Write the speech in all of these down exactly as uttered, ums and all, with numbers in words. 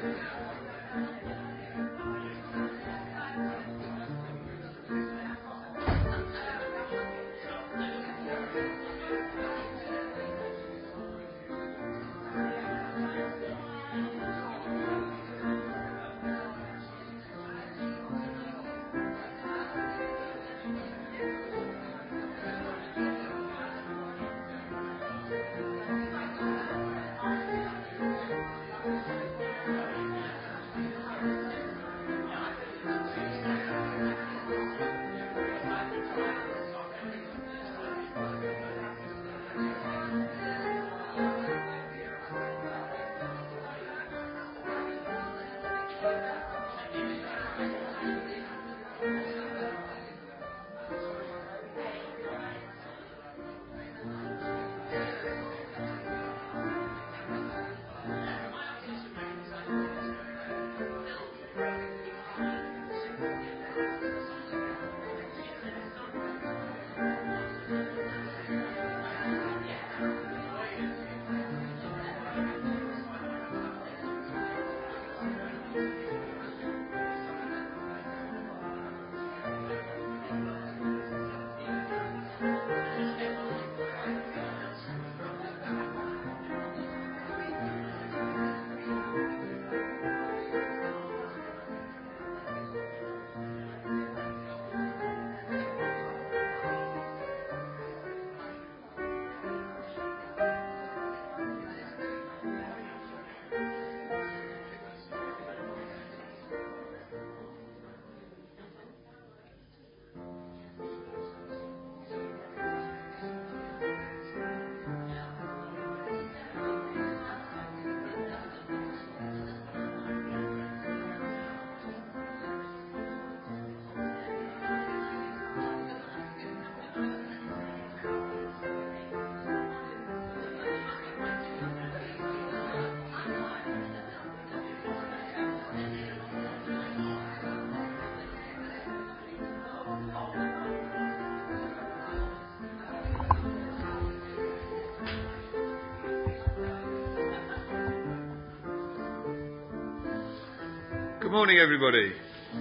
Good morning, everybody.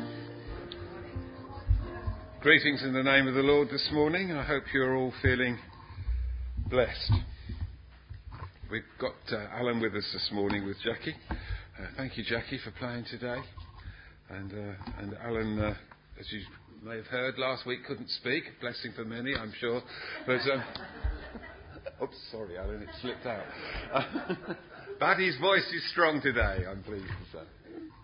Greetings in the name of the Lord this morning. I hope you're all feeling blessed. We've got uh, Alan with us this morning with Jackie. Uh, thank you, Jackie, for playing today. And uh, and Alan, uh, as you may have heard last week, couldn't speak. Blessing for many, I'm sure. But um, oops, sorry, Alan, it slipped out. Baddy's voice is strong today, I'm pleased to say.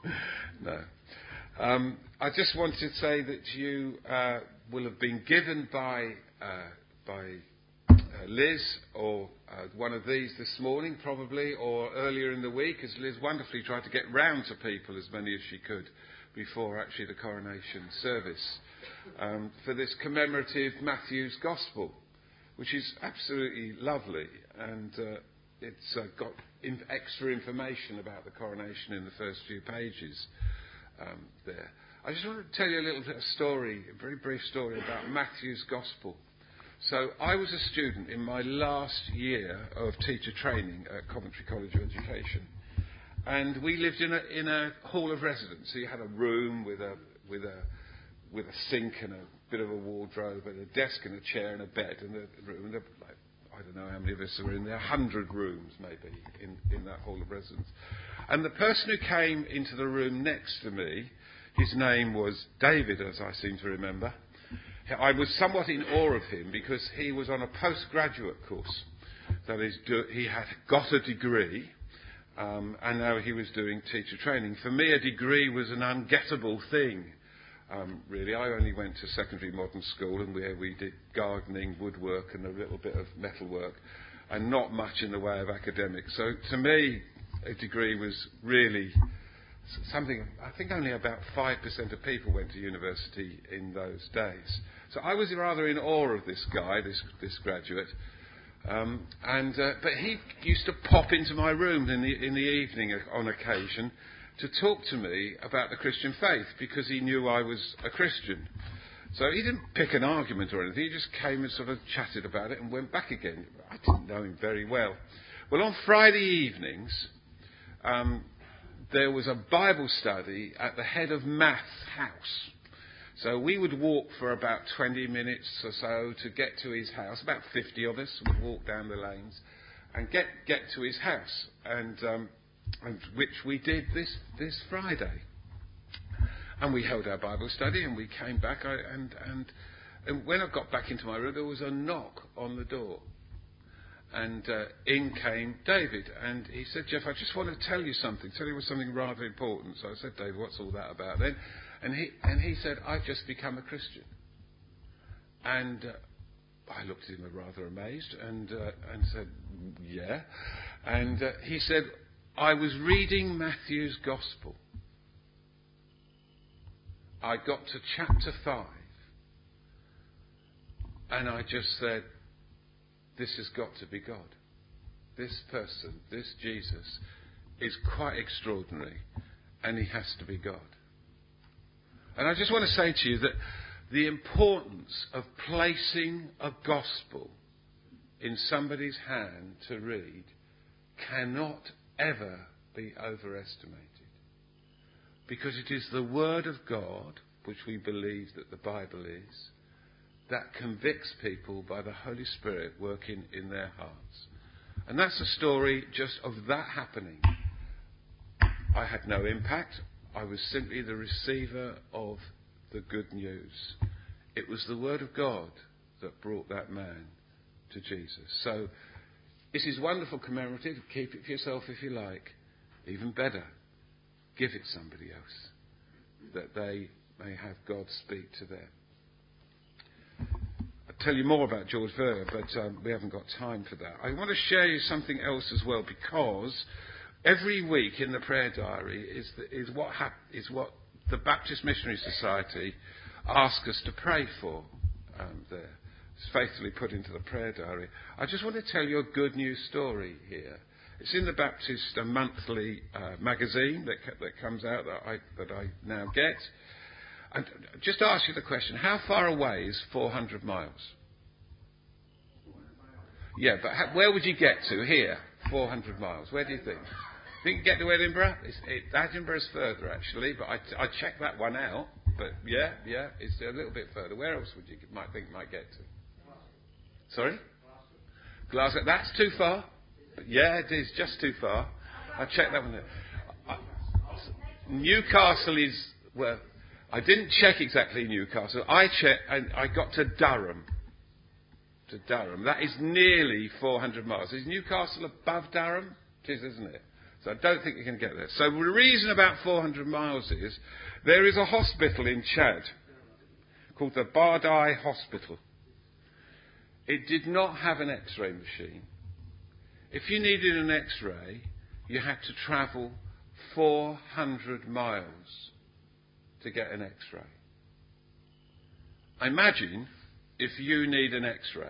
No. Um, I just wanted to say that you uh, will have been given by uh, by uh, Liz or uh, one of these this morning, probably, or earlier in the week, as Liz wonderfully tried to get round to people, as many as she could, before actually the coronation service, um, for this commemorative Matthew's Gospel, which is absolutely lovely, and uh, it's uh, got in- extra information about the coronation in the first few pages um, there. I just want to tell you a little bit of story, a very brief story about Matthew's Gospel. So I was a student in my last year of teacher training at Coventry College of Education, and we lived in a in a hall of residence. So you had a room with a with a with a sink and a bit of a wardrobe and a desk and a chair and a bed and a room. And a, like, I don't know how many of us were in there. A hundred rooms maybe in in that hall of residence. And the person who came into the room next to me, his name was David, as I seem to remember. I was somewhat in awe of him because he was on a postgraduate course. That is, do, he had got a degree, um, and now he was doing teacher training. For me, a degree was an ungettable thing, um, really. I only went to secondary modern school, and where we did gardening, woodwork, and a little bit of metalwork, and not much in the way of academics. So to me, a degree was really something. I think only about five percent of people went to university in those days. So I was rather in awe of this guy, this this graduate, um, and uh, but he used to pop into my room in the in the evening on occasion to talk to me about the Christian faith because he knew I was a Christian. So he didn't pick an argument or anything. He just came and sort of chatted about it and went back again. I didn't know him very well. Well, on Friday evenings, um, there was a Bible study at the head of Math's house. So we would walk for about twenty minutes or so to get to his house. About fifty of us would walk down the lanes and get, get to his house, and, um, and which we did this, this Friday. And we held our Bible study, and we came back, I, and, and, and when I got back into my room, there was a knock on the door. And uh, in came David, and he said, "Jeff, I just want to tell you something, tell you something rather important." So I said, "David, what's all that about then?" And he and he said, "I've just become a Christian." And uh, I looked at him rather amazed, and uh, and said, "Yeah." And uh, he said, "I was reading Matthew's Gospel. I got to chapter five, and I just said, this has got to be God. This person, this Jesus, is quite extraordinary, and he has to be God." And I just want to say to you that the importance of placing a gospel in somebody's hand to read cannot ever be overestimated. Because it is the Word of God, which we believe that the Bible is, that convicts people by the Holy Spirit working in their hearts. And that's a story just of that happening. I had no impact. I was simply the receiver of the good news. It was the Word of God that brought that man to Jesus. So this is wonderful commemorative. Keep it for yourself if you like. Even better, give it somebody else, that they may have God speak to them. I'll tell you more about George Verwer, but um, we haven't got time for that. I want to share you something else as well, because every week in the prayer diary is, the, is, what, hap- is what the Baptist Missionary Society asks us to pray for um, there. It's faithfully put into the prayer diary. I just want to tell you a good news story here. It's in the Baptist uh, monthly uh, magazine that, that comes out that I, that I now get. And just ask you the question, how far away is four hundred miles? Yeah, but how, where would you get to here? four hundred miles. Where do you think? Think you get to Edinburgh? It's, it, Edinburgh's further, actually, but I, I checked that one out. But yeah, yeah, it's a little bit further. Where else would you might think might get to? Sorry? Glasgow. That's too far. Yeah, it is just too far. I checked that one there. I, Newcastle is, well, I didn't check exactly Newcastle. I checked, and I got to Durham. To Durham. That is nearly four hundred miles. Is Newcastle above Durham? It is, isn't it? So I don't think you can get there. So the reason about four hundred miles is there is a hospital in Chad called the Bardai Hospital. It did not have an X-ray machine. If you needed an X-ray, you had to travel four hundred miles to get an X-ray. Imagine if you need an X-ray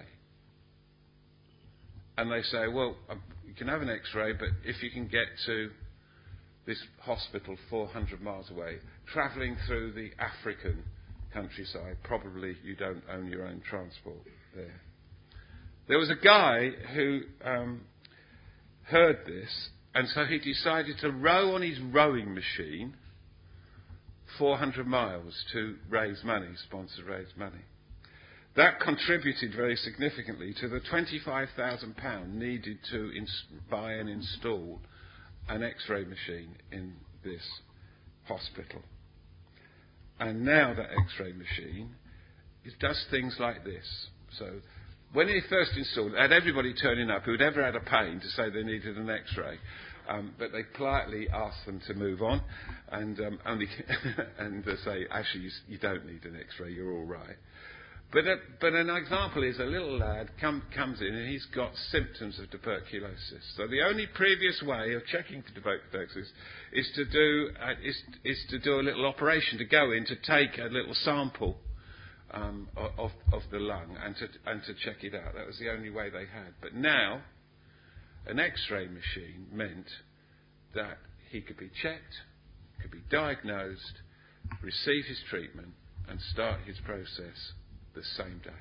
and they say, well, um, you can have an X-ray, but if you can get to this hospital four hundred miles away, travelling through the African countryside, probably you don't own your own transport there. There was a guy who um, heard this, and so he decided to row on his rowing machine four hundred miles to raise money, sponsor raise money. That contributed very significantly to the twenty-five thousand pounds needed to ins- buy and install an X-ray machine in this hospital. And now that X-ray machine, it does things like this. So when he first installed it, had everybody turning up who'd ever had a pain to say they needed an X-ray. Um, but they politely asked them to move on and um, only and uh, say, actually, you, you don't need an X-ray, you're all right. But uh, but an example is a little lad come, comes in and he's got symptoms of tuberculosis. So the only previous way of checking for tuberculosis is to do uh, is is to do a little operation, to go in to take a little sample um, of of the lung and to and to check it out. That was the only way they had. But now, an X-ray machine meant that he could be checked, could be diagnosed, receive his treatment, and start his process the same day.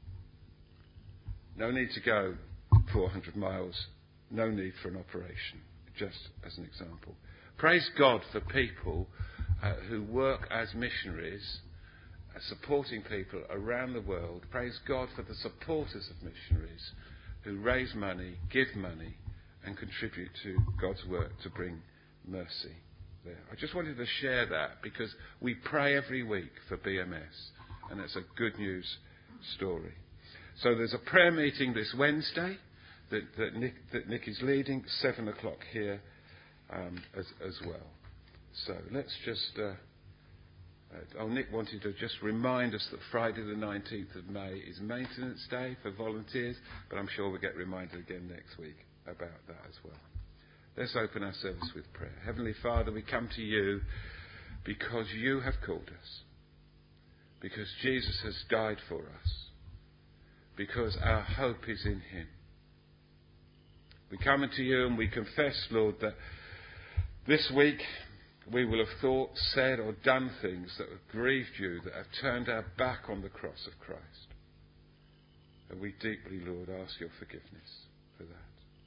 No need to go four hundred miles, no need for an operation, just as an example. Praise God for people uh, who work as missionaries, uh, supporting people around the world. Praise God for the supporters of missionaries who raise money, give money, and contribute to God's work to bring mercy there. I just wanted to share that because we pray every week for B M S, and it's a good news story. So there's a prayer meeting this Wednesday that, that, Nick, that Nick is leading, seven o'clock here um, as, as well. So let's just... Uh, uh, oh, Nick wanted to just remind us that Friday the nineteenth of May is Maintenance Day for volunteers, but I'm sure we'll get reminded again next week about that as well. Let's open our service with prayer. Heavenly Father, we come to you because you have called us, because Jesus has died for us, because our hope is in him. We come into you and we confess, Lord, that this week we will have thought, said or done things that have grieved you, that have turned our back on the cross of Christ. And we deeply, Lord, ask your forgiveness for that.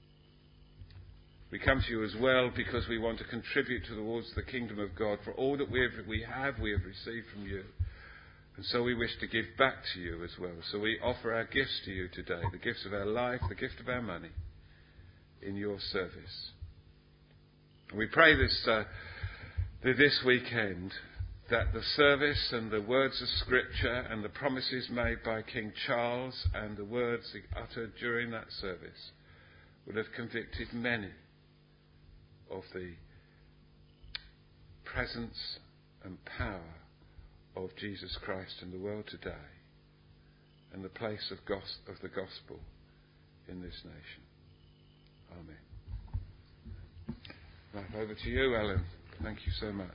We come to you as well because we want to contribute towards the kingdom of God. For all that we have, we have, we have received from you. And so we wish to give back to you as well. So we offer our gifts to you today, the gifts of our life, the gift of our money, in your service. And we pray this uh, this weekend that the service and the words of Scripture and the promises made by King Charles and the words uttered during that service would have convicted many of the presence and power of Jesus Christ in the world today and the place of, gos- of the gospel in this nation. Amen. Right, over to you, Alan. Thank you so much.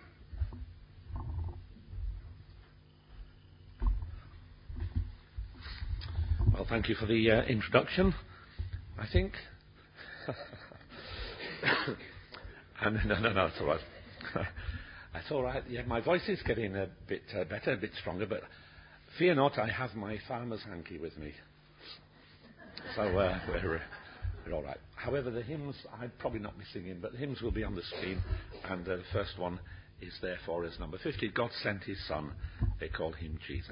Well, thank you for the uh, introduction, I think. and, no, no, no, it's all right. It's all right. Yeah, my voice is getting a bit uh, better, a bit stronger, but fear not, I have my farmer's hanky with me. So uh, we're, we're all right. However, the hymns, I'd probably not be singing, but the hymns will be on the screen, and uh, the first one is therefore is number fifty. God sent his son. They call him Jesus.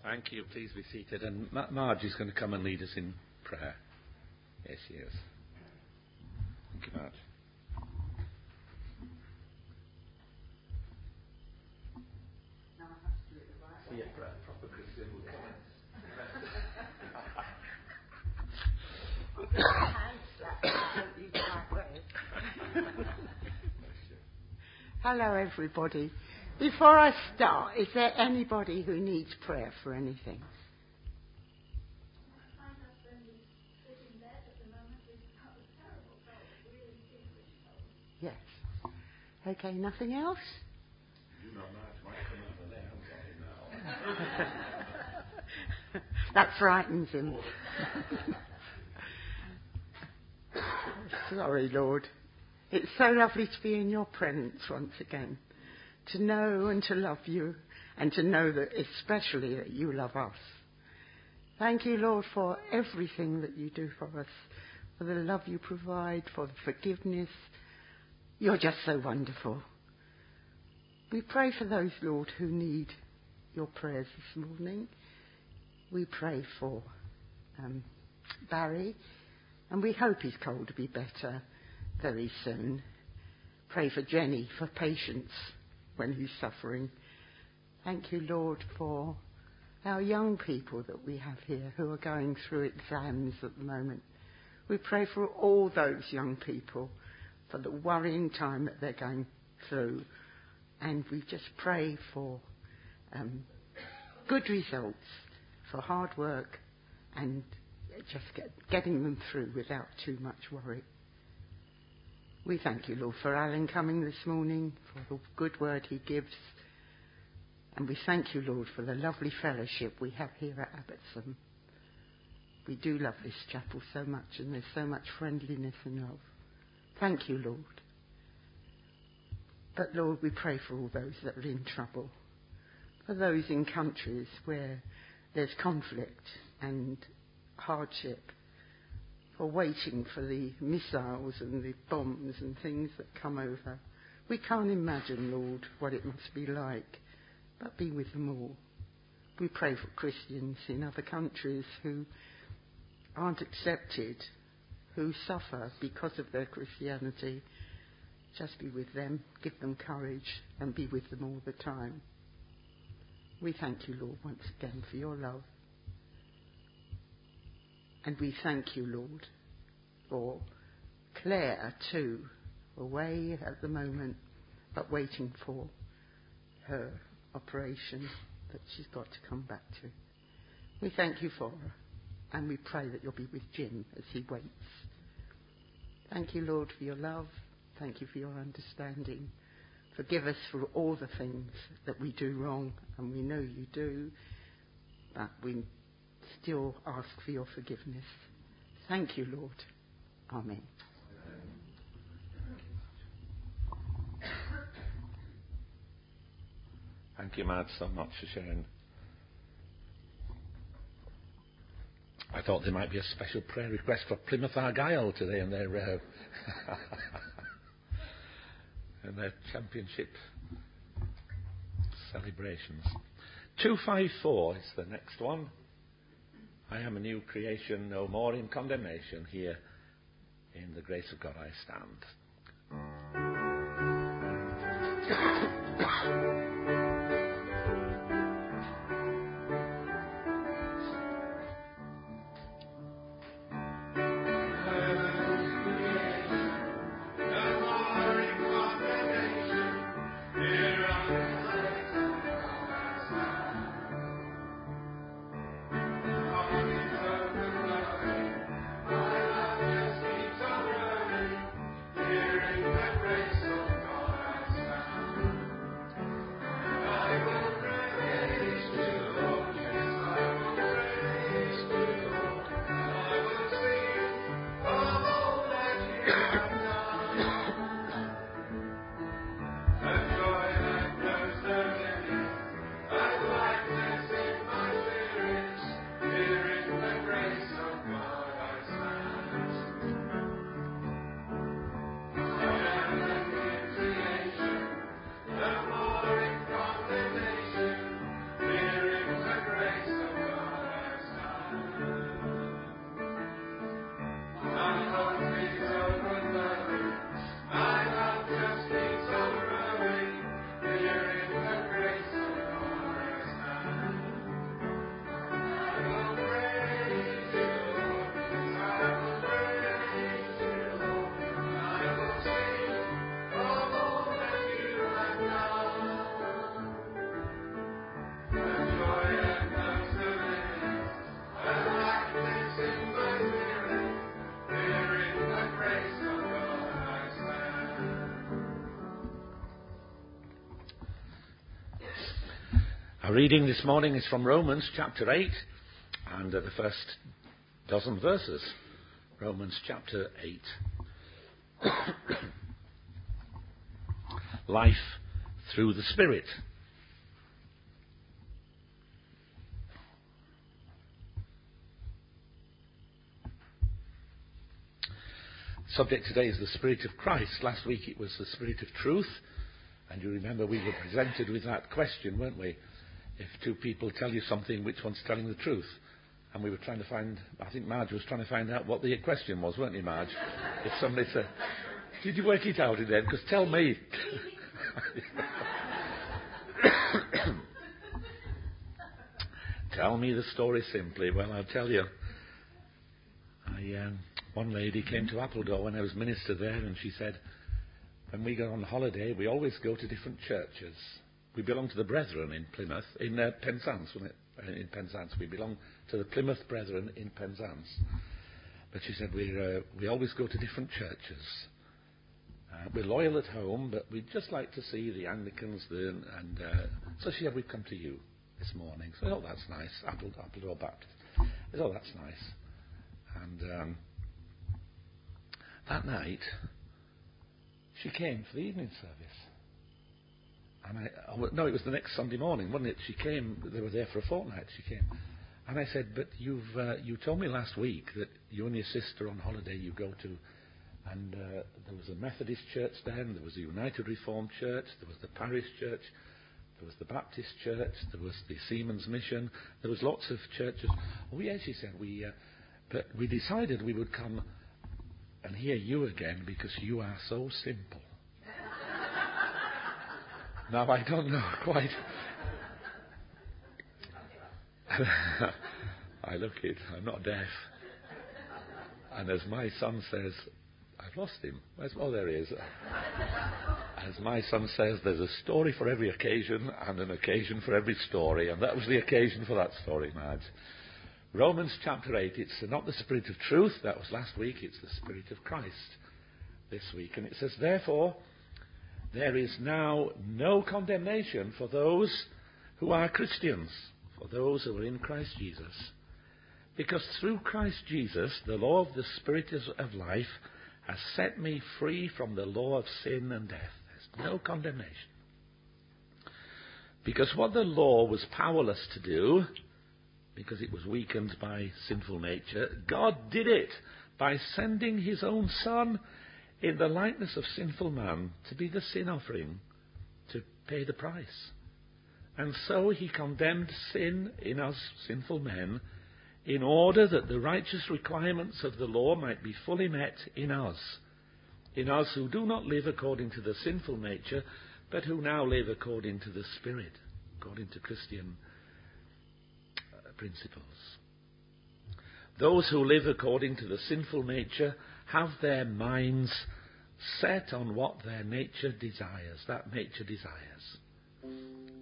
Thank you. Please be seated. And Ma- Marge is going to come and lead us in prayer. Yes, she is. Thank you, Marge. See a proper Christian will come in. Hello, everybody. Before I start, is there anybody who needs prayer for anything? My husband is sitting there at the moment with a terrible cold, really feverish cold. Yes. Okay, nothing else? You know, Marge might come over there now. That frightens him. Sorry, Lord. It's so lovely to be in your presence once again. To know and to love you, and to know that especially that you love us. Thank you, Lord, for everything that you do for us, for the love you provide, for the forgiveness. You're just so wonderful. We pray for those, Lord, who need your prayers this morning. We pray for um, Barry, and we hope his cold will be better very soon. Pray for Jenny, for patience when he's suffering. Thank you, Lord, for our young people that we have here who are going through exams at the moment. We pray for all those young people, for the worrying time that they're going through. And we just pray for um, good results, for hard work, and just get, getting them through without too much worry. We thank you, Lord, for Alan coming this morning, for the good word he gives. And we thank you, Lord, for the lovely fellowship we have here at Abbotsford. We do love this chapel so much, and there's so much friendliness and love. Thank you, Lord. But, Lord, we pray for all those that are in trouble, for those in countries where there's conflict and hardship, for waiting for the missiles and the bombs and things that come over. We can't imagine, Lord, what it must be like, but be with them all. We pray for Christians in other countries who aren't accepted, who suffer because of their Christianity. Just be with them, give them courage, and be with them all the time. We thank you, Lord, once again for your love. And we thank you, Lord, for Claire too, away at the moment, but waiting for her operation that she's got to come back to. We thank you for her, and we pray that you'll be with Jim as he waits. Thank you, Lord, for your love. Thank you for your understanding. Forgive us for all the things that we do wrong, and we know you do, but we still ask for your forgiveness. Thank you, Lord. Amen. Thank you, Matt, so much for sharing. I thought there might be a special prayer request for Plymouth Argyle today and their uh, and their championship celebrations. two five four is the next one. I am a new creation, no more in condemnation. Here, in the grace of God, I stand. Our reading this morning is from Romans chapter eight and uh, the first dozen verses. Romans chapter eight. Life through the Spirit. Subject today is the Spirit of Christ. Last week it was the Spirit of Truth. And you remember we were presented with that question, weren't we? If two people tell you something, which one's telling the truth? And we were trying to find, I think Marge was trying to find out what the question was, weren't you, Marge? If somebody said, did you work it out in there? Because tell me. Tell me the story simply. Well, I'll tell you. I, um, one lady came to Appledore when I was minister there, and she said, when we go on holiday, we always go to different churches. We belong to the Brethren in Plymouth, in uh, Penzance, wasn't it? In Penzance. We belong to the Plymouth Brethren in Penzance. But she said, we uh, we always go to different churches. Uh, we're loyal at home, but we'd just like to see the Anglicans. The, and uh, so she said, we've come to you this morning. So, oh, that's nice. Apple, Appledore Baptist. I said, oh, that's nice. And um, that night, she came for the evening service. And I, oh, no, it was the next Sunday morning, wasn't it? She came, they were there for a fortnight, she came. And I said, but you've, uh, you told me last week that you and your sister on holiday you go to, and uh, there was a Methodist church then, there was a United Reformed church, there was the Parish church, there was the Baptist church, there was the Seamen's Mission, there was lots of churches. Oh yeah, she said, we, uh, but we decided we would come and hear you again because you are so simple. Now, I don't know quite. I look it, I'm not deaf. And as my son says, I've lost him. Where's, oh, there he is. As my son says, there's a story for every occasion and an occasion for every story. And that was the occasion for that story, Madge. Romans chapter eight, it's not the Spirit of truth, that was last week, it's the Spirit of Christ this week. And it says, therefore, there is now no condemnation for those who are Christians, for those who are in Christ Jesus. Because through Christ Jesus, the law of the Spirit of life has set me free from the law of sin and death. There's no condemnation. Because what the law was powerless to do, because it was weakened by sinful nature, God did it by sending his own Son in the likeness of sinful man to be the sin offering, to pay the price. And so he condemned sin in us sinful men in order that the righteous requirements of the law might be fully met in us, in us who do not live according to the sinful nature, but who now live according to the Spirit, according to Christian uh, principles. Those who live according to the sinful nature have their minds set on what their nature desires. That nature desires.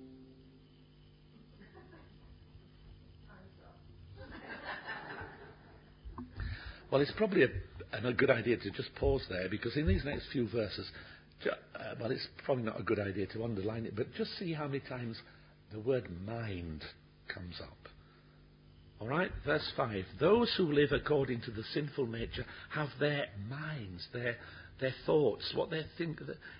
Well, it's probably a, a good idea to just pause there, because in these next few verses, uh, well, it's probably not a good idea to underline it, but just see how many times the word mind comes up. All right, verse five. Those who live according to the sinful nature have their minds, their their thoughts, what they think,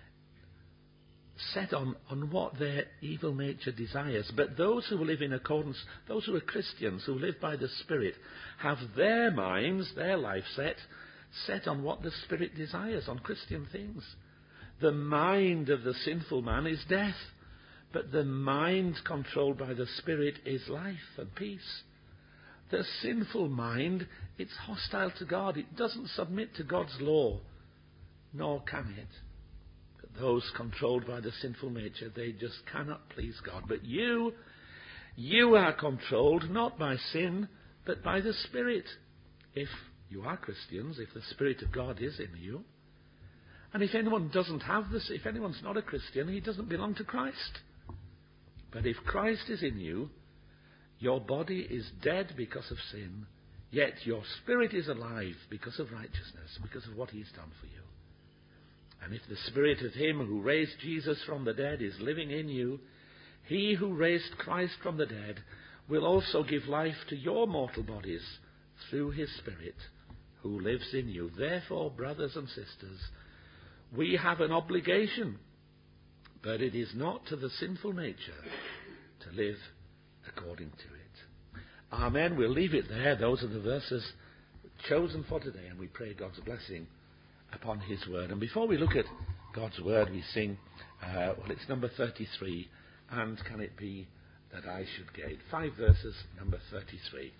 set on, on what their evil nature desires. But those who live in accordance, those who are Christians, who live by the Spirit, have their minds, their life set, set on what the Spirit desires, on Christian things. The mind of the sinful man is death, but the mind controlled by the Spirit is life and peace. The sinful mind, it's hostile to God. It doesn't submit to God's law, nor can it. But those controlled by the sinful nature, they just cannot please God. But you, you are controlled not by sin, but by the Spirit. If you are Christians, if the Spirit of God is in you. And if anyone doesn't have this, if anyone's not a Christian, he doesn't belong to Christ. But if Christ is in you, your body is dead because of sin, yet your spirit is alive because of righteousness, because of what he's done for you. And if the Spirit of him who raised Jesus from the dead is living in you, He who raised Christ from the dead will also give life to your mortal bodies through his Spirit who lives in you. Therefore, brothers and sisters, we have an obligation, but it is not to the sinful nature to live according to it. Amen. We'll leave it there. Those are the verses chosen for today, and we pray God's blessing upon his word. And before we look at God's word, we sing, uh, well, it's number thirty-three, and can it be that I should gain? Five verses, number thirty-three.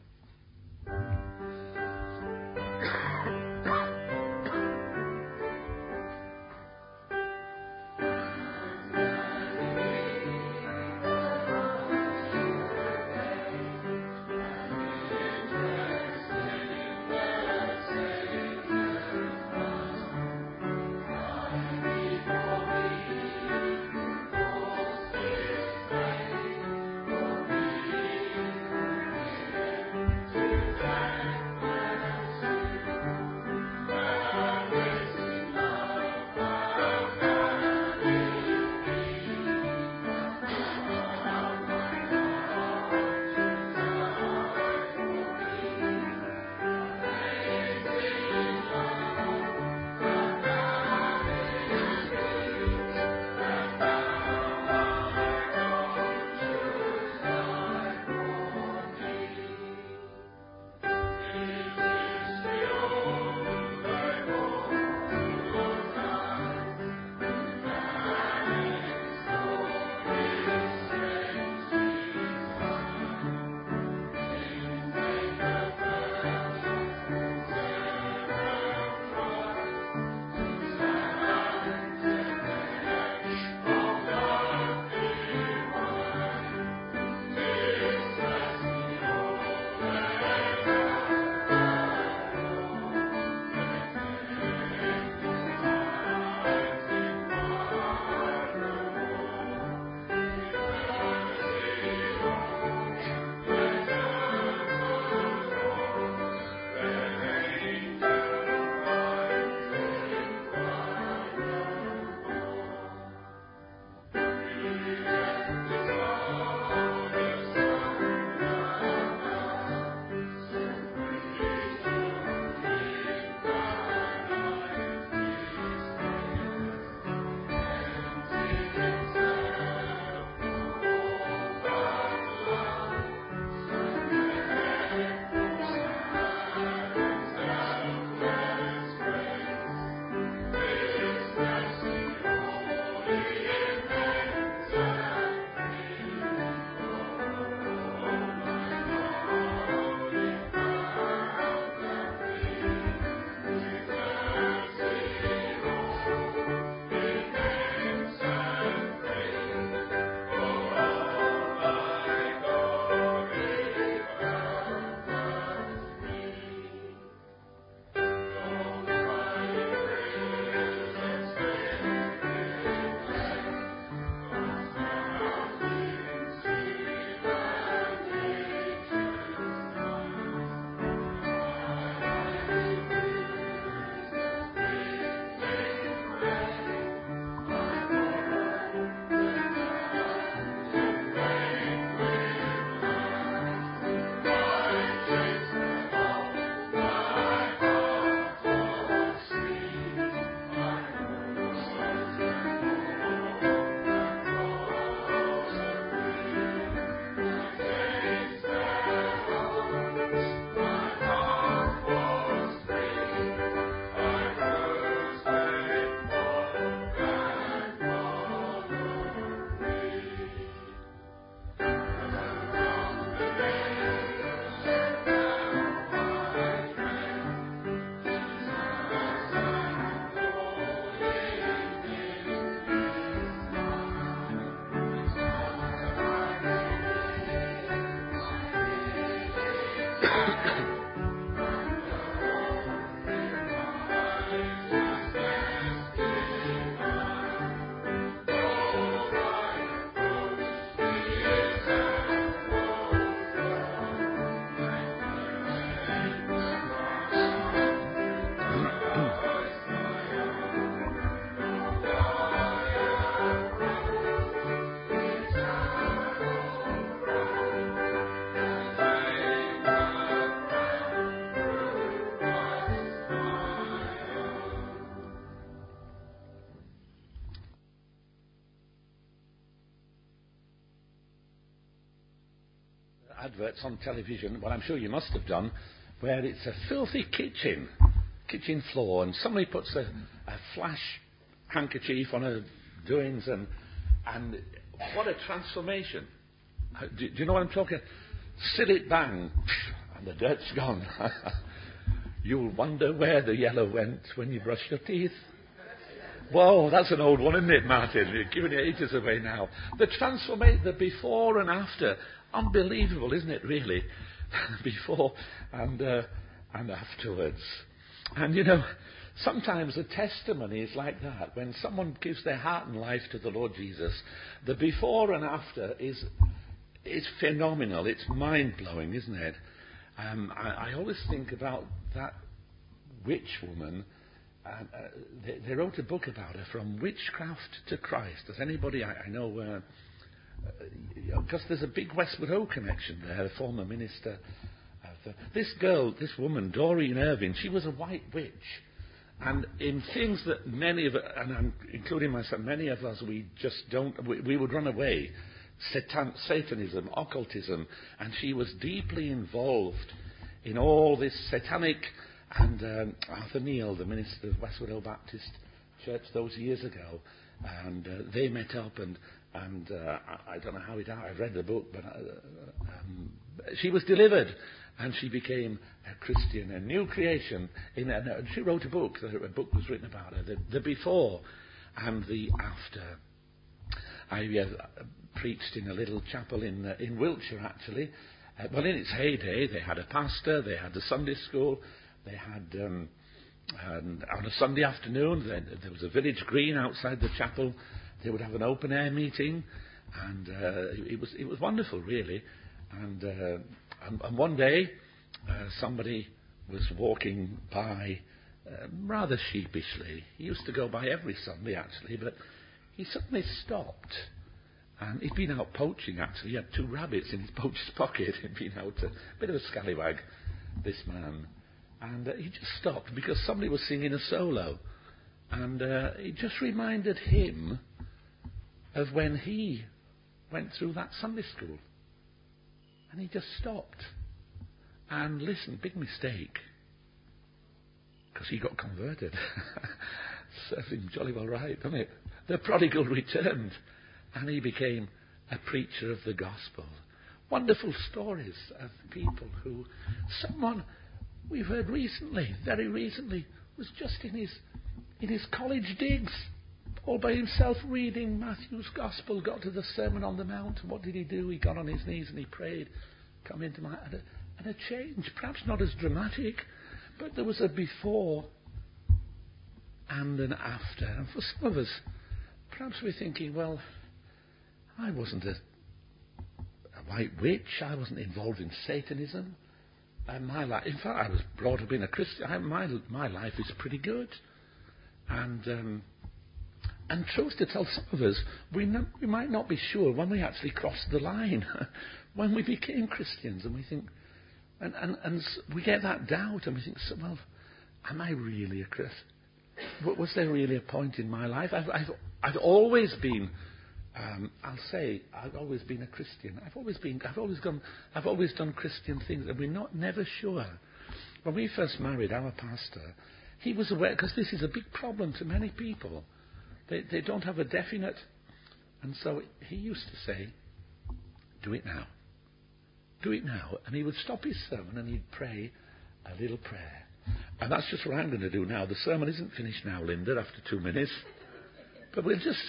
adverts on television, well, I'm sure you must have done, where it's a filthy kitchen, kitchen floor, and somebody puts a, a flash handkerchief on her doings, and and what a transformation. Do, do you know what I'm talking? Seal it bang, and the dirt's gone. You'll wonder where the yellow went when you brush your teeth. Whoa, that's an old one, isn't it, Martin? You're giving your ages away now. The transformation, the before and after, unbelievable, isn't it, really? Before and uh, and afterwards. And, you know, sometimes a testimony is like that. When someone gives their heart and life to the Lord Jesus, the before and after is is phenomenal. It's mind-blowing, isn't it? Um, I, I always think about that witch woman. Uh, uh, they, they wrote a book about her, From Witchcraft to Christ. Does anybody, I, I know, because uh, uh, there's a big Westwood Ho connection there, a former minister. Of, uh, this girl, this woman, Doreen Irving, she was a white witch. And in things that many of, and I'm including myself, many of us, we just don't, we, we would run away. Satan, Satanism, occultism, and she was deeply involved in all this satanic. And um, Arthur Neal, the minister of Westwood Ho Baptist Church those years ago, and uh, they met up, and and uh, I, I don't know how it happened. I've read the book, but uh, um, she was delivered, and she became a Christian, a new creation. In a, and she wrote a book. A book was written about her, the, the before and the after. I uh, preached in a little chapel in uh, in Wiltshire, actually. Uh, well, in its heyday, they had a pastor, they had a Sunday school. They had, um, um, on a Sunday afternoon, there, there was a village green outside the chapel. They would have an open air meeting, and uh, it was it was wonderful, really. And uh, and, and one day, uh, somebody was walking by uh, rather sheepishly. He used to go by every Sunday, actually, but he suddenly stopped. And he'd been out poaching, actually. He had two rabbits in his poacher's pocket. He'd been out, a bit of a scallywag, this man. And uh, he just stopped because somebody was singing a solo. And uh, it just reminded him of when he went through that Sunday school. And he just stopped and listened. Big mistake. Because he got converted. Serves him jolly well right, doesn't it? The prodigal returned. And he became a preacher of the gospel. Wonderful stories of people who... Someone... We've heard recently, very recently, was just in his in his college digs, all by himself, reading Matthew's Gospel, got to the Sermon on the Mount. What did he do? He got on his knees and he prayed, come into my... And a, and a change, perhaps not as dramatic, but there was a before and an after. And for some of us, perhaps we're thinking, well, I wasn't a, a white witch, I wasn't involved in Satanism. And my life, in fact, I was brought up in a Christian. I, my my life is pretty good, and um, and truth to tell, some of us we no, we might not be sure when we actually crossed the line, when we became Christians, and we think, and and and we get that doubt, and we think, so, well, am I really a Christian? Was there really a point in my life? I've I've, I've always been. Um, I'll say I've always been a Christian. I've always been. I've always done. I've always done Christian things, and we're not never sure. When we first married our pastor, he was aware, because this is a big problem to many people. They they don't have a definite, and so he used to say, "Do it now, do it now," and he would stop his sermon and he'd pray a little prayer, and that's just what I'm going to do now. The sermon isn't finished now, Linda. After two minutes. But we'll just,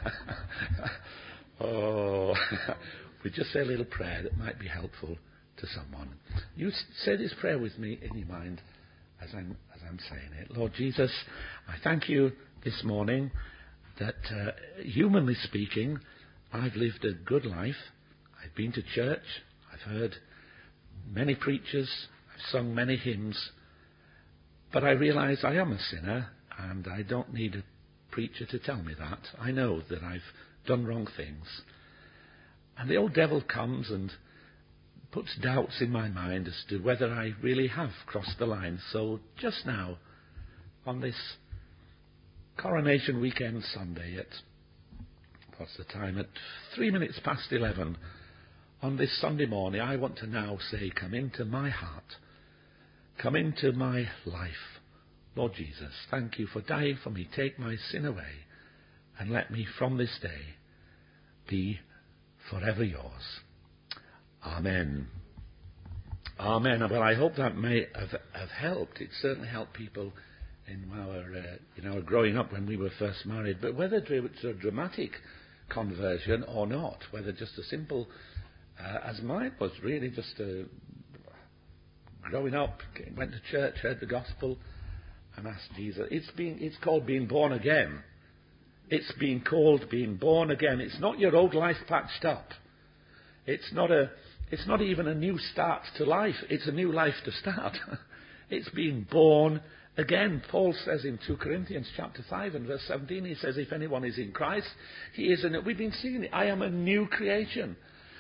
oh, we'll just say a little prayer that might be helpful to someone. You say this prayer with me in your mind as I'm as I'm saying it. Lord Jesus, I thank you this morning that, uh, humanly speaking, I've lived a good life. I've been to church. I've heard many preachers. I've sung many hymns. But I realise I am a sinner, and I don't need a preacher to tell me that. I know that I've done wrong things. And the old devil comes and puts doubts in my mind as to whether I really have crossed the line. So just now, on this Coronation Weekend Sunday at, what's the time, at three minutes past eleven, on this Sunday morning, I want to now say, come into my heart. Come into my life. Lord Jesus, thank you for dying for me. Take my sin away and let me from this day be forever yours. Amen. Amen. Well, I hope that may have, have helped. It certainly helped people in our, uh, in our growing up when we were first married. But whether it's a dramatic conversion or not, whether just a simple, uh, as mine was, really just a, growing up, went to church, heard the gospel, and asked Jesus. It's being, it's called being born again. It's being called being born again. It's not your old life patched up. It's not a, it's not even a new start to life. It's a new life to start. It's being born again. Paul says in Second Corinthians chapter five and verse seventeen, he says, if anyone is in Christ, he is in it. We've been seeing it. I am a new creation.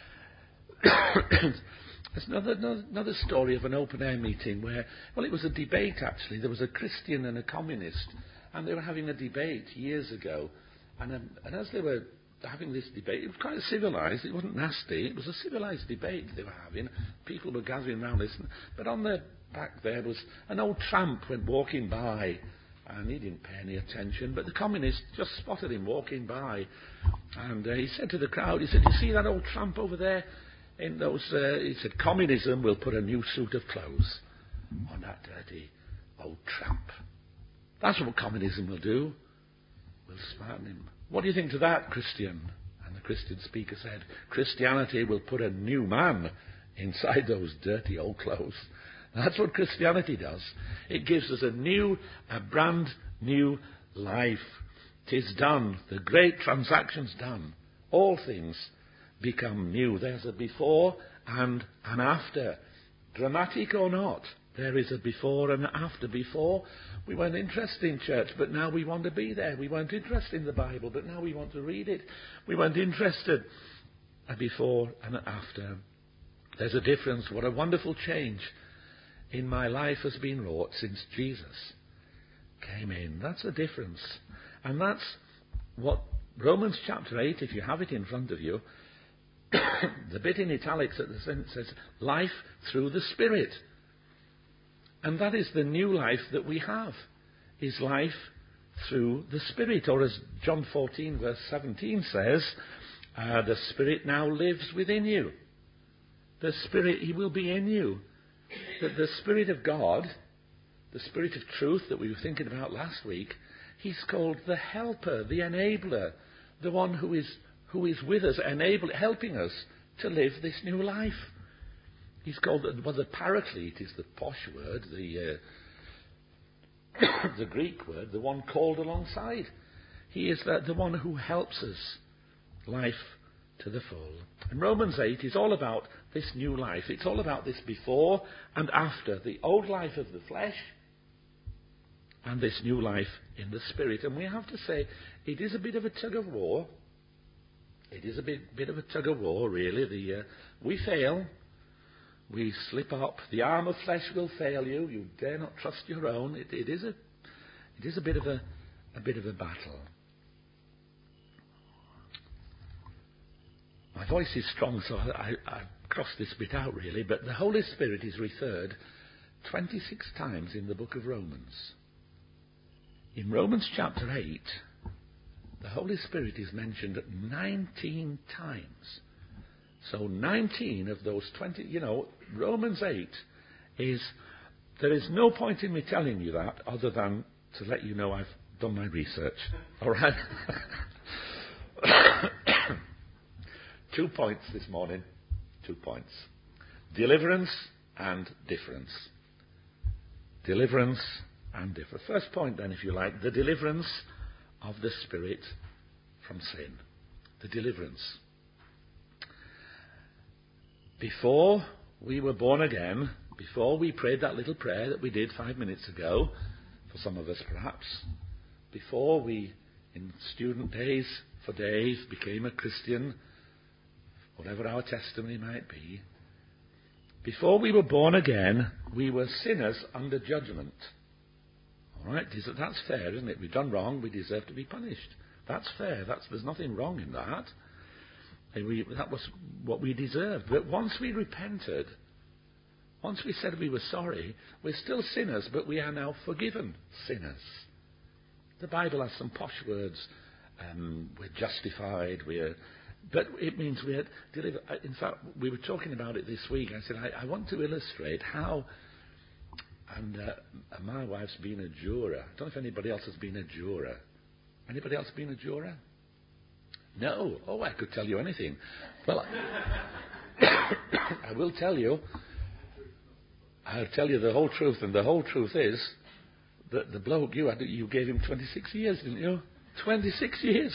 There's another, another, another story of an open-air meeting where, well, it was a debate, actually. There was a Christian and a communist, and they were having a debate years ago. And, um, and as they were having this debate, it was quite civilised. It wasn't nasty. It was a civilised debate they were having. People were gathering around listening. But on the back there was an old tramp went walking by, and he didn't pay any attention. But the communist just spotted him walking by. And uh, he said to the crowd, he said, you see that old tramp over there? In those, uh, he said, communism will put a new suit of clothes on that dirty old tramp. That's what communism will do. Will smarten him. What do you think to that, Christian? And the Christian speaker said, Christianity will put a new man inside those dirty old clothes. That's what Christianity does. It gives us a new, a brand new life. 'Tis done. The great transaction's done. All things become new. There's a before and an after. Dramatic or not, there is a before and an after. Before, we weren't interested in church, but now we want to be there. We weren't interested in the Bible, but now we want to read it. We weren't interested. A before and an after. There's a difference. What a wonderful change in my life has been wrought since Jesus came in. That's the difference. And that's what Romans chapter eight, if you have it in front of you, the bit in italics at the end says, life through the Spirit. And that is the new life that we have, is life through the Spirit. Or as John fourteen verse seventeen says, uh, the Spirit now lives within you. The Spirit, He will be in you. That the Spirit of God, the Spirit of truth that we were thinking about last week, He's called the helper, the enabler, the one who is who is with us, enabling, helping us to live this new life. He's called, well, the paraclete is the posh word, the uh, the Greek word, the one called alongside. He is the, the one who helps us life to the full. And Romans eight is all about this new life. It's all about this before and after, the old life of the flesh and this new life in the Spirit. And we have to say, it is a bit of a tug of war. It is a bit, bit of a tug of war, really. The, uh, we fail. We slip up. The arm of flesh will fail you. You dare not trust your own. It, it is a, it is a bit of a, a bit of a battle. My voice is strong, so I, I, I crossed this bit out, really. But the Holy Spirit is referred twenty-six times in the book of Romans. In Romans chapter eight, the Holy Spirit is mentioned nineteen times. So nineteen of those twenty, you know, Romans eight is, there is no point in me telling you that other than to let you know I've done my research. All right? Two points this morning. Two points. Deliverance and difference. Deliverance and difference. First point then, if you like, the deliverance of the Spirit from sin. The deliverance. Before we were born again, before we prayed that little prayer that we did five minutes ago, for some of us perhaps, before we, in student days, for days, became a Christian, whatever our testimony might be, before we were born again, we were sinners under judgment. All right, that's fair, isn't it? We've done wrong, we deserve to be punished. That's fair. That's, there's nothing wrong in that. And we, that was what we deserved. But once we repented, once we said we were sorry, we're still sinners, but we are now forgiven sinners. The Bible has some posh words. Um, we're justified. We're, but it means we're delivered. In fact, we were talking about it this week. I said I, I want to illustrate how. And uh, my wife's been a juror. I don't know if anybody else has been a juror. Anybody else been a juror? No. Oh, I could tell you anything. Well, I, I will tell you. I'll tell you the whole truth, and the whole truth is that the bloke you had, you gave him twenty-six years, didn't you? twenty-six years.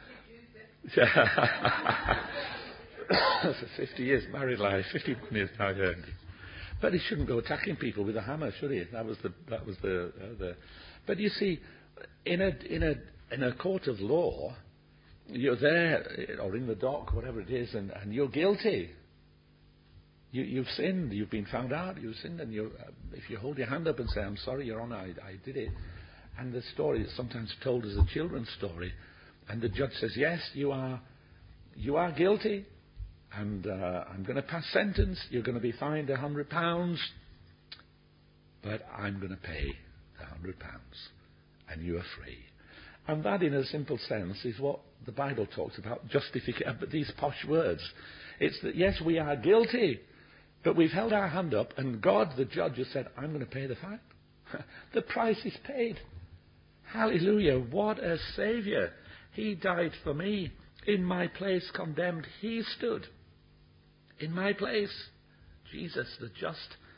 fifty years married life, fifty-one years now. Yeah. But he shouldn't go attacking people with a hammer, should he? That was the that was the uh, the. But you see, in a in a in a court of law, you're there or in the dock, whatever it is, and, and you're guilty. You, you've sinned. You've been found out. You've sinned, and you, uh, if you hold your hand up and say, "I'm sorry, Your Honour, I, I did it," and the story is sometimes told as a children's story, and the judge says, "Yes, you are, you are guilty, and uh, I'm going to pass sentence. You're going to be fined a hundred pounds, but I'm going to pay the hundred pounds, and you are free." And that, in a simple sense, is what the Bible talks about, justification, but these posh words. It's that, yes, we are guilty, but we've held our hand up, and God, the judge, has said, "I'm going to pay the fine." The price is paid. Hallelujah. What a Saviour. He died for me. In my place condemned, He stood. In my place, Jesus the just.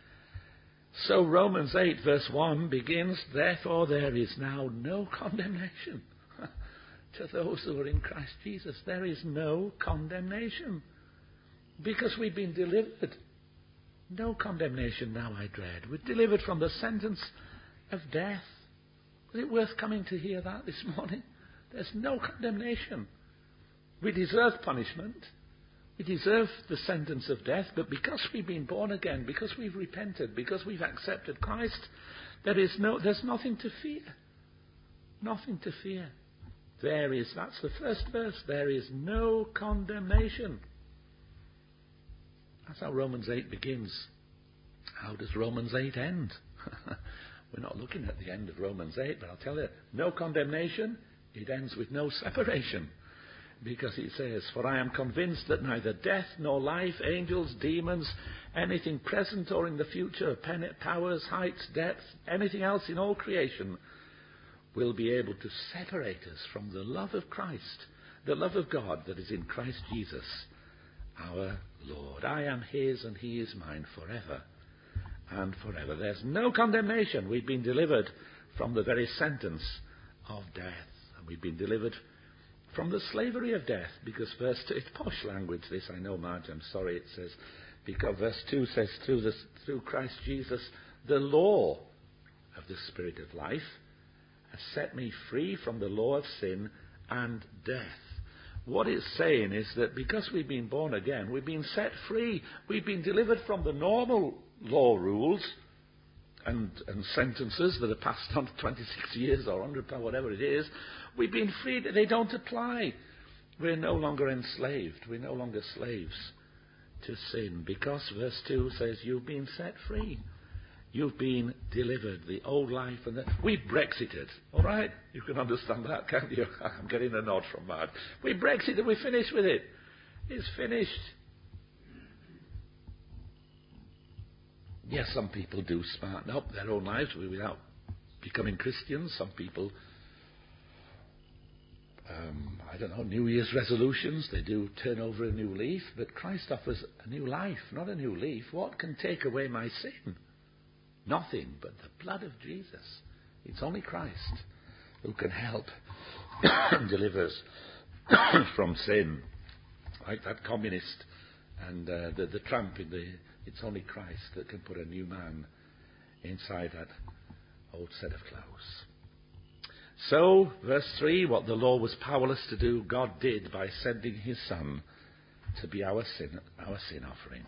So Romans eight verse one begins, "Therefore there is now no condemnation to those who are in Christ Jesus." There is no condemnation because we've been delivered. No condemnation now I dread. We're delivered from the sentence of death. Was it worth coming to hear that this morning? There's no condemnation. We deserve punishment. We deserve the sentence of death, but because we've been born again, because we've repented, because we've accepted Christ, there is no, there's nothing to fear. Nothing to fear. There is, that's the first verse, there is no condemnation. That's how Romans eight begins. How does Romans eight end? We're not looking at the end of Romans eight, but I'll tell you, no condemnation, it ends with no separation. Because it says, "For I am convinced that neither death nor life, angels, demons, anything present or in the future, powers, heights, depths, anything else in all creation, will be able to separate us from the love of Christ, the love of God that is in Christ Jesus, our Lord. I am His and He is mine forever and forever." There's no condemnation. We've been delivered from the very sentence of death. And we've been delivered from the slavery of death, because verse two, it's posh language this, I know, Marge, I'm sorry, it says, because verse two says, through, this, through Christ Jesus, the law of the Spirit of life has set me free from the law of sin and death. What it's saying is that because we've been born again, we've been set free, we've been delivered from the normal law rules and, and sentences that are passed on for twenty-six years or one hundred pounds, whatever it is. We've been freed. They don't apply. We're no longer enslaved. We're no longer slaves to sin. Because verse two says you've been set free. You've been delivered. The old life and the... We Brexited. All right? You can understand that, can't you? I'm getting a nod from Matt. We Brexited. We finished with it. It's finished. Yes, some people do smarten up their own lives without becoming Christians. Some people... Um, I don't know, New Year's resolutions, they do turn over a new leaf, but Christ offers a new life, not a new leaf. What can take away my sin? Nothing but the blood of Jesus. It's only Christ who can help and deliver us from sin. Like that communist and uh, the, the tramp in the, it's only Christ that can put a new man inside that old set of clothes. So, verse three, what the law was powerless to do, God did by sending His Son to be our sin, our sin offering.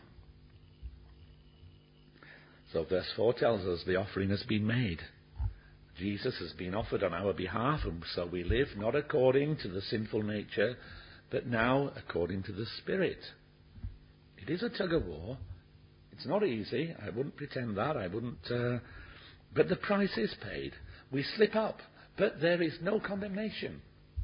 So verse four tells us the offering has been made. Jesus has been offered on our behalf, and so we live not according to the sinful nature but now according to the Spirit. It is a tug of war. It's not easy. I wouldn't pretend that. I wouldn't. Uh, but the price is paid. We slip up, but there is no condemnation.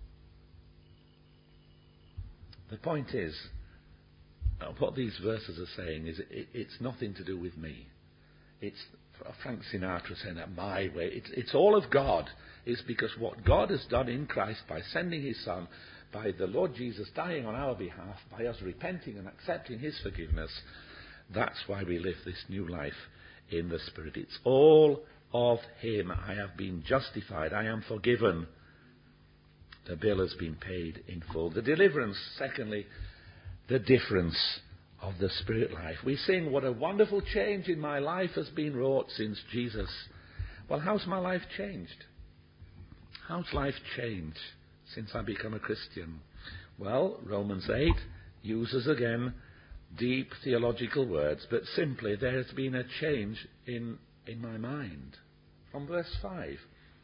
The point is, uh, what these verses are saying is it, it's nothing to do with me. It's Frank Sinatra saying that my way. It's, it's all of God. It's because what God has done in Christ by sending his Son, by the Lord Jesus dying on our behalf, by us repenting and accepting his forgiveness, that's why we live this new life in the Spirit. It's all of him. I have been justified. I am forgiven. The bill has been paid in full. The deliverance, secondly, the difference of the Spirit life. We sing, what a wonderful change in my life has been wrought since Jesus. Well, how's my life changed? How's life changed since I become a Christian? Well, Romans eight uses again deep theological words, but simply there has been a change in, in my mind. From verse five.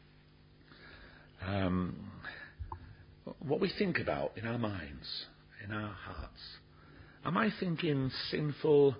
Um, what we think about in our minds, in our hearts. Am I thinking sinful,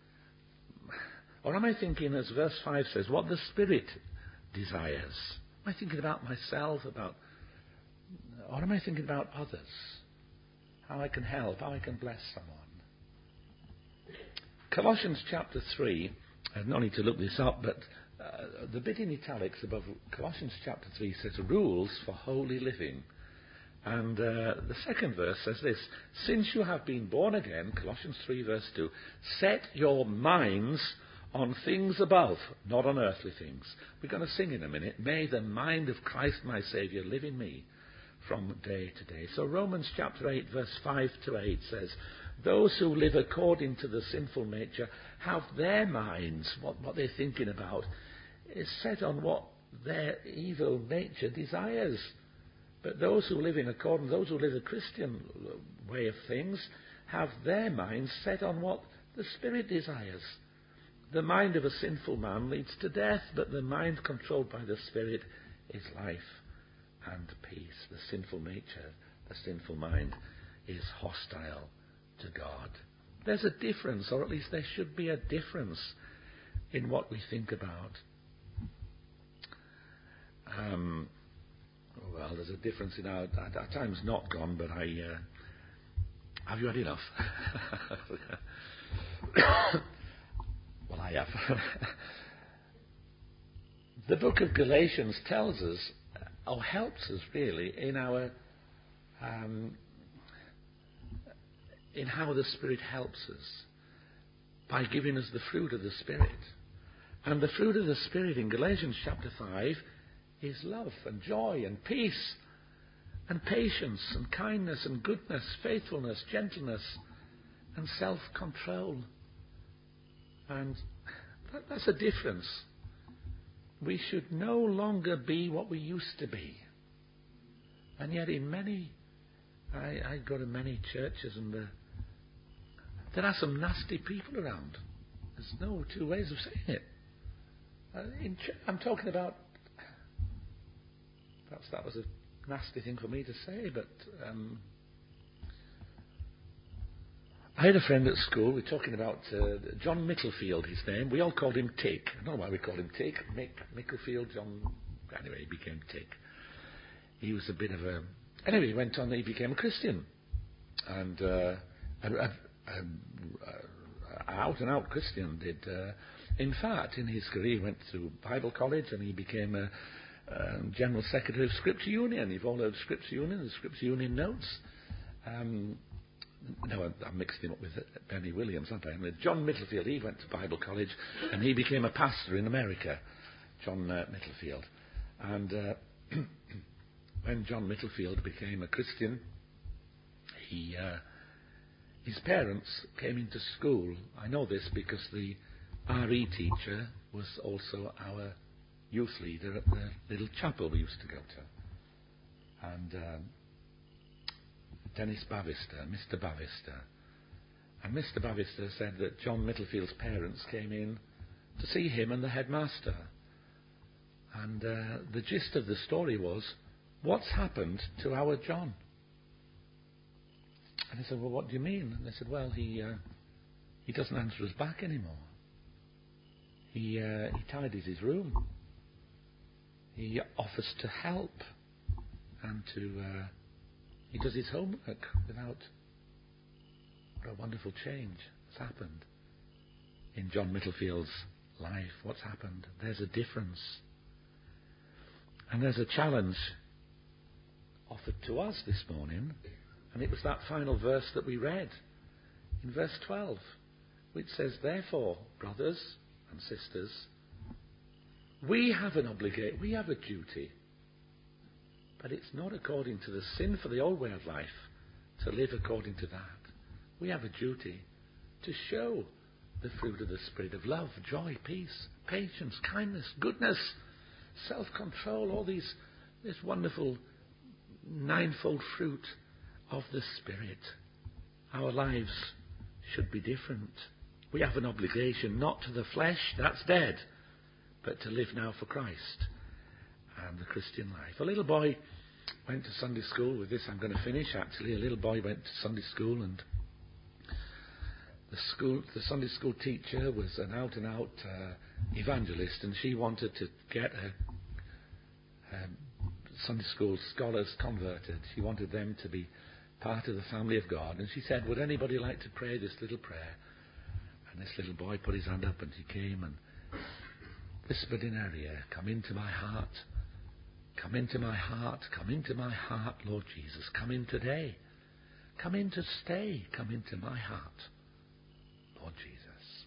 or am I thinking, as verse five says, what the Spirit desires? Am I thinking about myself, about, or am I thinking about others? How I can help, how I can bless someone? Colossians chapter three, I no need to look this up, but uh, the bit in italics above Colossians chapter three says rules for holy living. And uh, the second verse says this, since you have been born again, Colossians three verse two, set your minds on things above, not on earthly things. We're going to sing in a minute, may the mind of Christ my Saviour live in me from day to day. So Romans chapter eight verse five to eight says, those who live according to the sinful nature have their minds, what, what they're thinking about, is set on what their evil nature desires. But those who live in accordance, those who live a Christian way of things, have their minds set on what the Spirit desires. The mind of a sinful man leads to death, but the mind controlled by the Spirit is life and peace. The sinful nature, the sinful mind, is hostile to God. There's a difference, or at least there should be a difference in what we think about. Um, well, there's a difference in our, our time's not gone, but I uh, have you had enough? Well, I have. The book of Galatians tells us, or helps us really, in our um, in how the Spirit helps us by giving us the fruit of the Spirit. And the fruit of the Spirit in Galatians chapter five is love and joy and peace and patience and kindness and goodness, faithfulness, gentleness and self-control. And that, that's a difference. We should no longer be what we used to be. And yet in many, I, I go to many churches and the, there are some nasty people around. There's no two ways of saying it. Uh, in ch- I'm talking about, perhaps that was a nasty thing for me to say, but um, I had a friend at school, we're talking about uh, John Micklefield, his name. We all called him Tick. I don't know why we called him Tick. Mick, Micklefield, John, anyway, he became Tick. He was a bit of a, anyway, he went on, he became a Christian. And uh, a, a, a, a out and out Christian did. Uh, in fact, in his career, he went to Bible college and he became a um, General Secretary of Scripture Union. You've all heard of Scripture Union, the Scripture Union notes. Um, No, I, I mixed him up with Benny Williams, haven't I? And John Micklefield, he went to Bible college and he became a pastor in America, John uh, Micklefield. And uh, when John Micklefield became a Christian, he, uh, his parents came into school. I know this because the R E teacher was also our youth leader at the little chapel we used to go to. And Um, Dennis Bavister, Mister Bavister. And Mister Bavister said that John Mittlefield's parents came in to see him and the headmaster. And uh, the gist of the story was, what's happened to our John? And I said, well, what do you mean? And they said, well, he uh, he doesn't answer us back anymore. He uh, he tidies his room. He offers to help, and to uh, he does his homework without. What a wonderful change has happened in John Mittelfield's life. What's happened? There's a difference, and there's a challenge offered to us this morning, and it was that final verse that we read in verse twelve, which says, "Therefore, brothers and sisters, we have an obligation, we have a duty, but it's not according to the sin for the old way of life to live according to that. We have a duty to show the fruit of the Spirit of love, joy, peace, patience, kindness, goodness, self-control, all these this wonderful ninefold fruit of the Spirit. Our lives should be different. We have an obligation not to the flesh, that's dead, but to live now for Christ and the Christian life." A little boy went to Sunday school. With this I'm going to finish actually. A little boy went to Sunday school, and the school, the Sunday school teacher was an out and out uh, evangelist, and she wanted to get her um, Sunday school scholars converted. She wanted them to be part of the family of God, and she said, would anybody like to pray this little prayer? And this little boy put his hand up, and he came and whispered in her ear, "Come into my heart, come into my heart, come into my heart, Lord Jesus, come in today, come in to stay, come into my heart, Lord Jesus."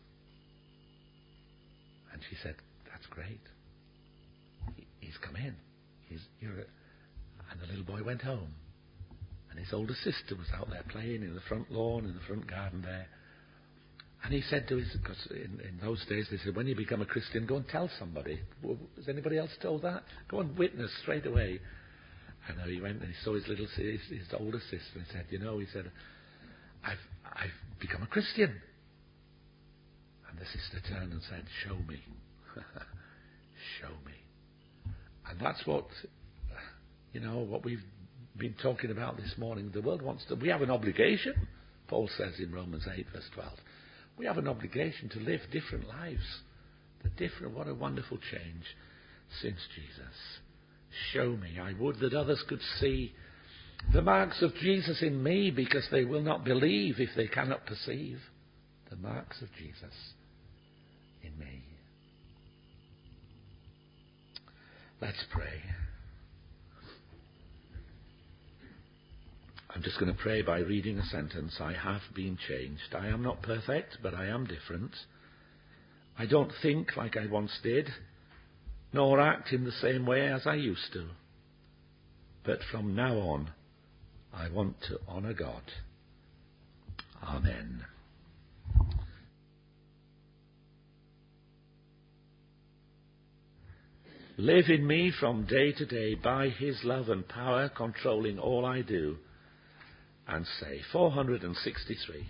And she said, "That's great. He, he's come in. He's, you're a... And the little boy went home. And his older sister was out there playing in the front lawn, in the front garden there. And he said to his, because in, in those days they said, when you become a Christian, go and tell somebody. Well, has anybody else told that? Go and witness straight away. And he went and he saw his little his, his older sister, and he said, you know, he said, I've I've become a Christian. And the sister turned and said, show me. Show me. And that's what, you know, what we've been talking about this morning. The world wants to, we have an obligation, Paul says in Romans eight verse twelve. We have an obligation to live different lives. The different, what a wonderful change since Jesus. Show me. I would that others could see the marks of Jesus in me, because they will not believe if they cannot perceive the marks of Jesus in me. Let's pray. I'm just going to pray by reading a sentence. I have been changed. I am not perfect, but I am different. I don't think like I once did, nor act in the same way as I used to. But from now on, I want to honour God. Amen. Live in me from day to day by His love and power, controlling all I do and say. four hundred sixty-three.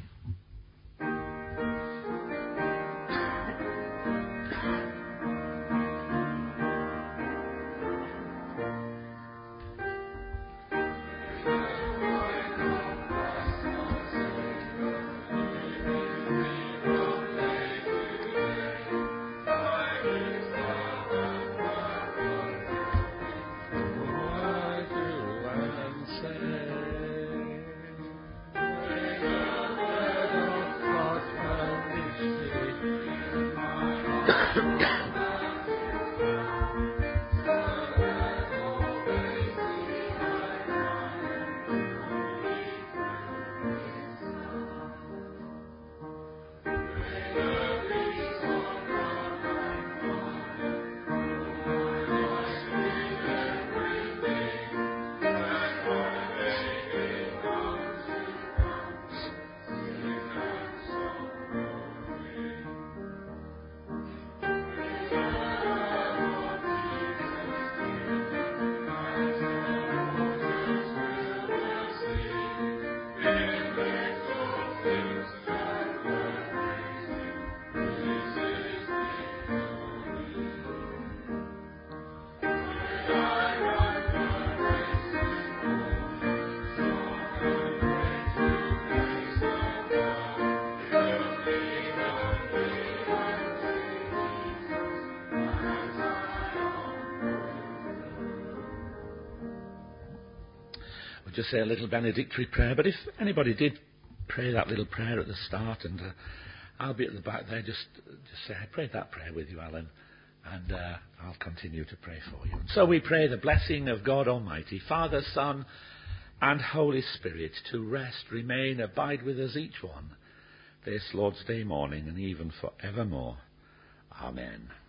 I'll just say a little benedictory prayer. But if anybody did pray that little prayer at the start, and uh, I'll be at the back there, just just say, I prayed that prayer with you, Alan, and uh, I'll continue to pray for you. And so we pray the blessing of God Almighty, Father, Son, and Holy Spirit, to rest, remain, abide with us each one, this Lord's Day morning and even for evermore. Amen.